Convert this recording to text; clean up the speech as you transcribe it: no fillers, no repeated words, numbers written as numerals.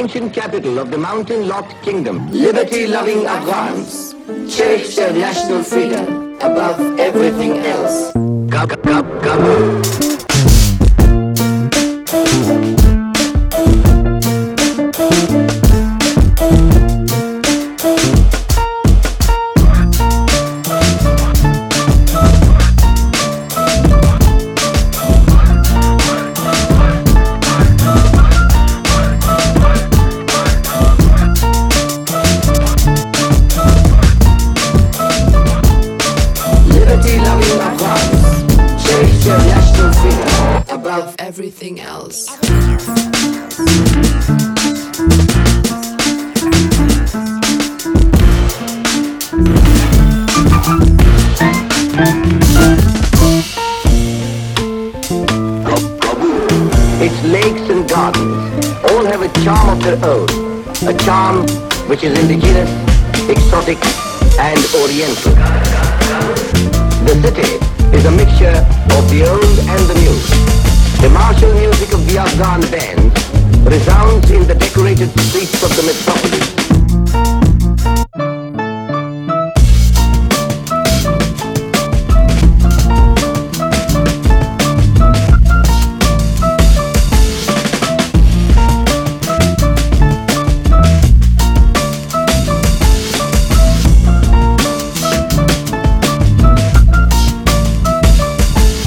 ancient capital of the mountain-locked kingdom. Liberty-loving Afghans cherish their national freedom above everything else. Liberty-loving Afghans cherish their national freedom above everything else. Its lakes and gardens all have a charm of their own, a charm which is indigenous, exotic and oriental. The city is a mixture of the old and the new. The martial music of the Afghan bands resounds in the decorated streets of the metropolis.